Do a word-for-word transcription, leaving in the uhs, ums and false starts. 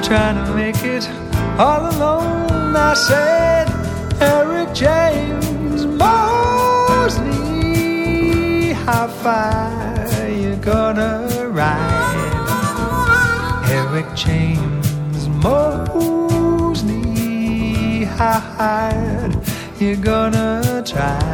trying to make it all alone. I said, Eric James Mosley, how far you gonna ride? Eric James Mosley, how hard you gonna try?